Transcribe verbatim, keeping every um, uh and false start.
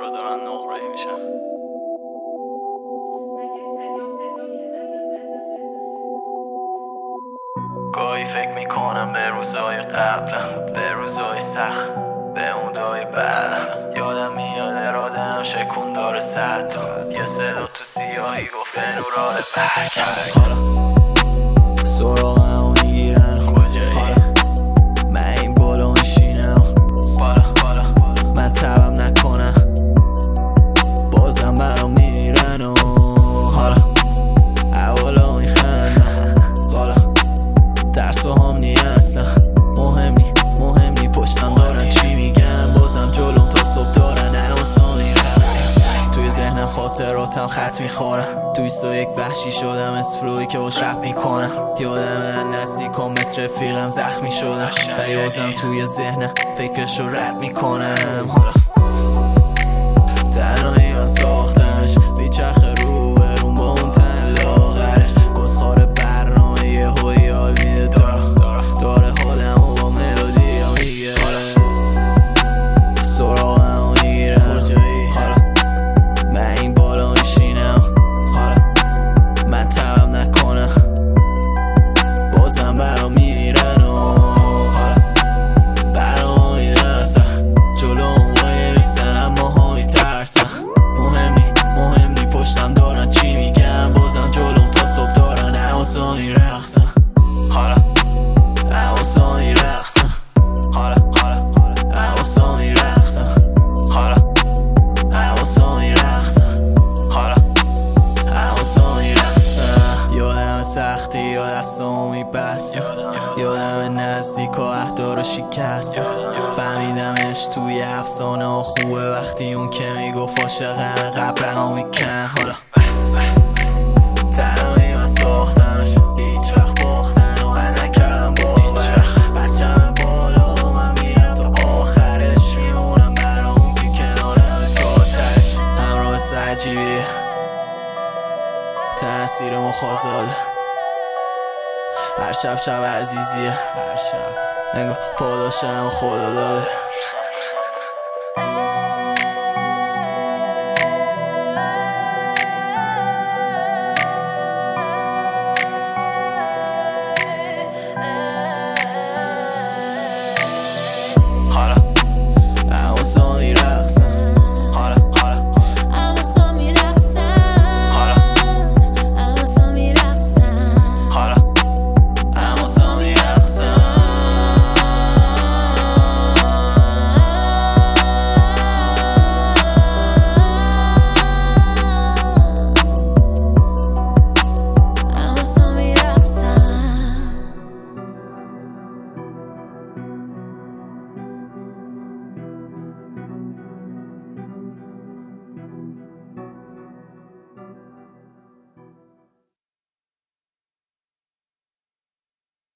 نقره دارن نقره میشن. گاهی فکر میکنم به روزای قبلم، به روزای سخت، به اون دای بعدم. یادم میاد ارادم شکون داره صد تا یه صدا تو سیاهی گفت به نورال برگرد. حالا سراغم میگیرن کجایی؟ من این بالا میشینم بالا بالا من تبم نکنم بازم برام میرن و حالا اولا میخندم حالا ترسو هم نی اصلا مهم نی مهم نی پشتم دارن چی میگن بازم جلوم تا صبح دارن الان میرقصم. توی ذهنم خاطراتم خط میخورم توی ستو یک وحشی شدم از فلوی که باش رپ میکنم. یادم من نزدیکم مثل رفیقم زخمی شدم ولی بازم توی ذهنم فکرشو رپ میکنم. حالا تنهایی من ساختمش بیچرخه رو برون با اون تن لاغرش گسخار برنامه یه هوی حال میده دارم داره حالم و با ملودی ها میگه سراغم میگیرم حالا من این بالا میشینم حالا من تبم نکنم بازم برام میرن و حالا برام میدرسن جلو اون وای نمیستن اما ها میترسن. مهم نی مهم نی پشتم دارن چی میگن بازم جلوم تا صبح دارن حواسا میرقصن حالا حواسا میرقصن حالا حالا حواسا میرقصن حالا حواسا میرقصن حالا حواسا میرقصن. یادم سختی یا دستامو میبستم یادم نزدیک و اهدا رو شکستم فهمیدمش توی افسانه ها خوبه وقتی اون که میگفت عاشقم قبرم میکن. حالا تنهایی من ساختمش هیچ وقت باختن و من نکردم باورش بچم بالا و من میرم تا آخرش میمونم برام اون که کنارم تا آتش همراه سجیبی تأثیر مخازاده هر شب شب عزیزیه هر شب انگار پاداشم خدا داده.